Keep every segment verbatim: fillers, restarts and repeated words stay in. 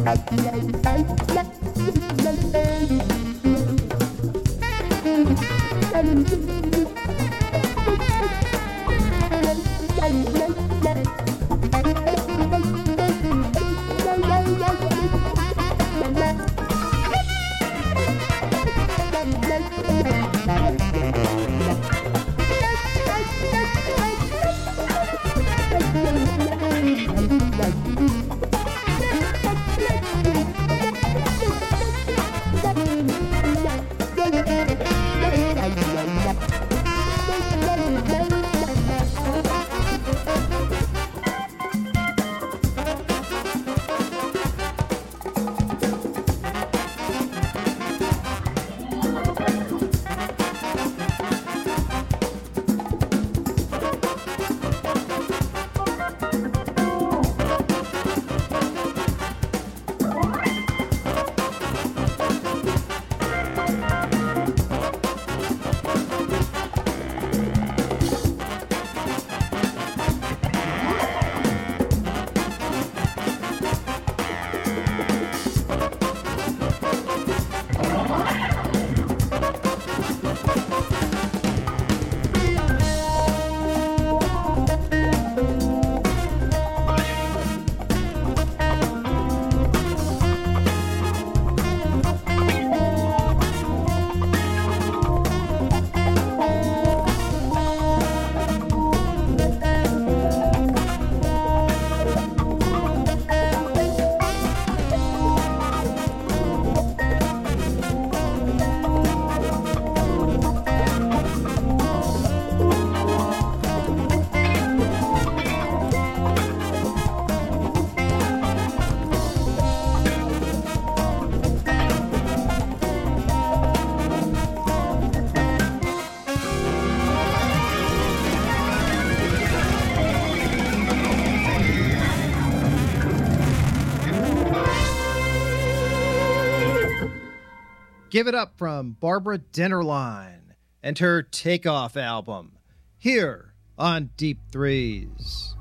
Give it up from Barbara Dennerlein and her Takeoff album, here on Deep Threes.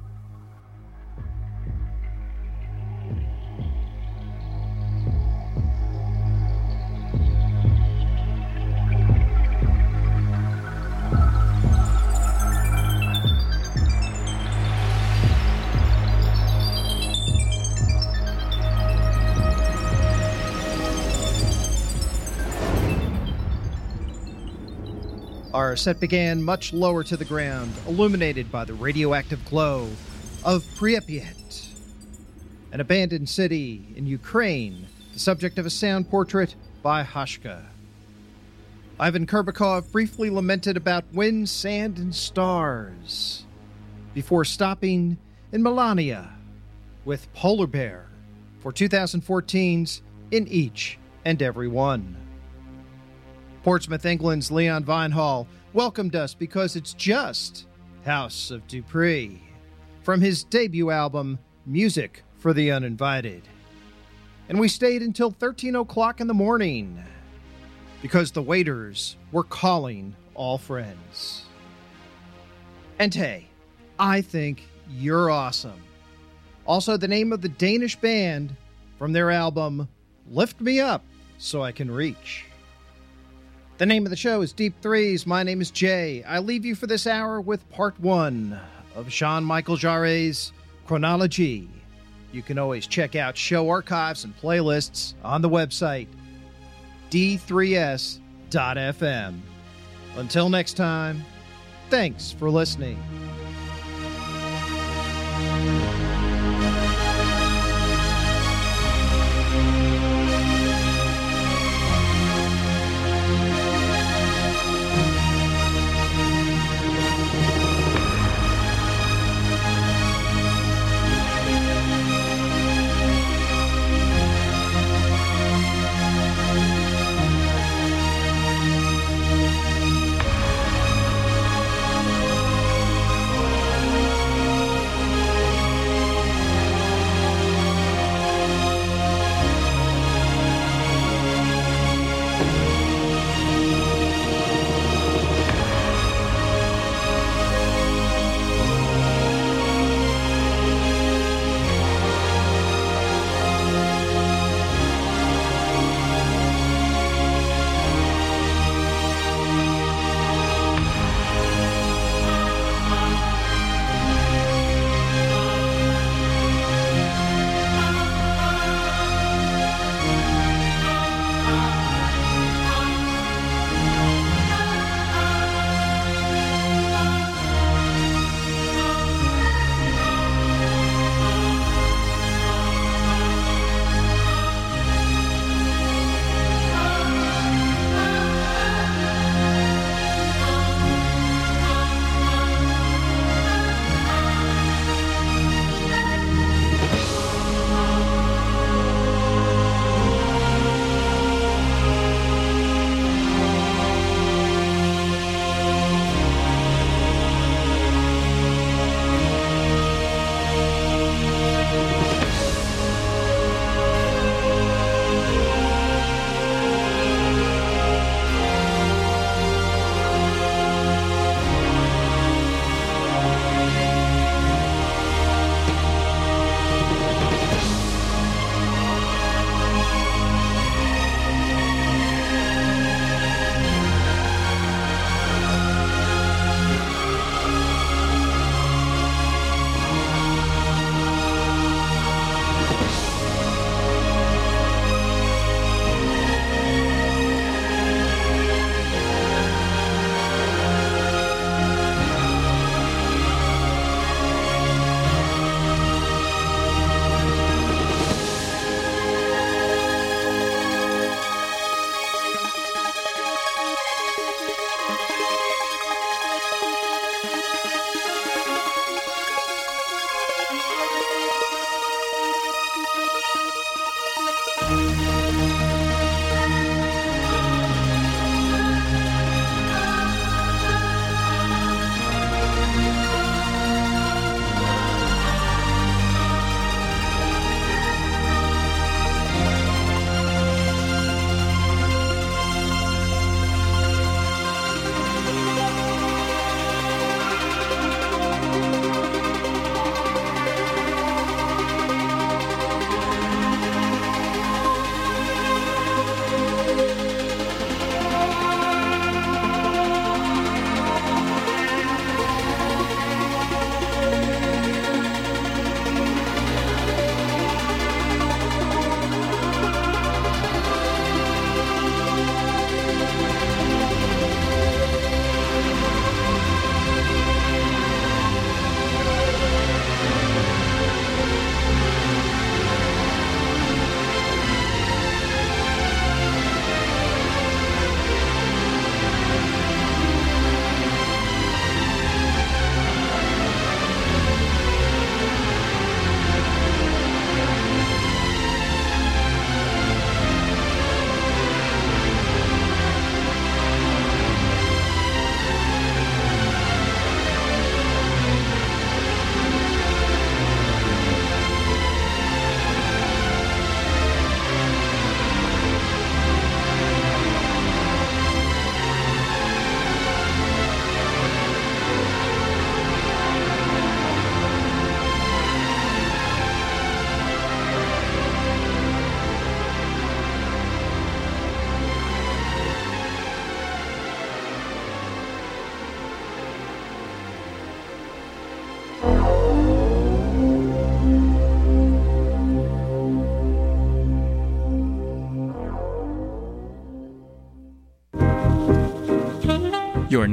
Our set began much lower to the ground, illuminated by the radioactive glow of Pripyat, an abandoned city in Ukraine, the subject of a sound portrait by Hashka. Ivan Kurbakov briefly lamented about wind, sand, and stars, before stopping in Melania with Polar Bear for two thousand fourteen's In Each and Every One. Portsmouth, England's Leon Vinehall welcomed us because it's just House of Dupree, from his debut album, Music for the Uninvited. And we stayed until thirteen o'clock in the morning, because the waiters were calling all friends. And hey, I think you're awesome. Also the name of the Danish band from their album, Lift Me Up So I Can Reach. The name of the show is Deep Threes. My name is Jay. I leave you for this hour with part one of Jean-Michel Jarre's Chronology. You can always check out show archives and playlists on the website, d three s dot f m. Until next time, thanks for listening.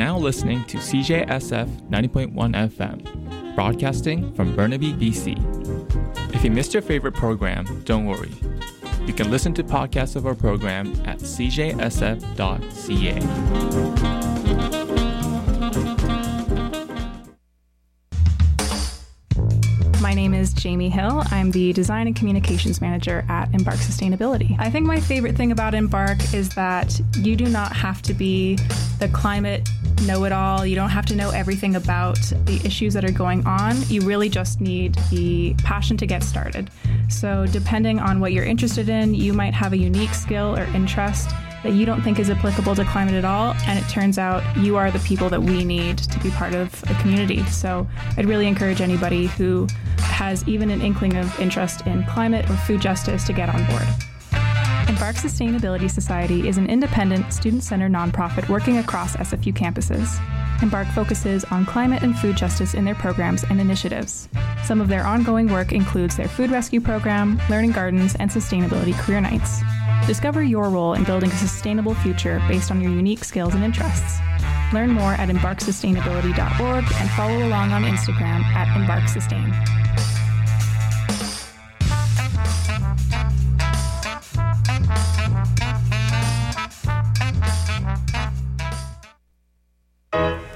now listening to C J S F ninety point one F M, broadcasting from Burnaby, B C. If you missed your favorite program, don't worry. You can listen to podcasts of our program at c j s f dot c a. My name is Jamie Hill. I'm the Design and Communications Manager at Embark Sustainability. I think my favorite thing about Embark is that you do not have to be the climate know-it-all. You don't have to know everything about the issues that are going on. You really just need the passion to get started. So depending on what you're interested in, you might have a unique skill or interest that you don't think is applicable to climate at all, and it turns out you are the people that we need to be part of a community. So I'd really encourage anybody who has even an inkling of interest in climate or food justice to get on board. Embark Sustainability Society is an independent, student-centered nonprofit working across S F U campuses. Embark focuses on climate and food justice in their programs and initiatives. Some of their ongoing work includes their food rescue program, learning gardens, and sustainability career nights. Discover your role in building a sustainable future based on your unique skills and interests. Learn more at embark sustainability dot org and follow along on Instagram at embark sustain.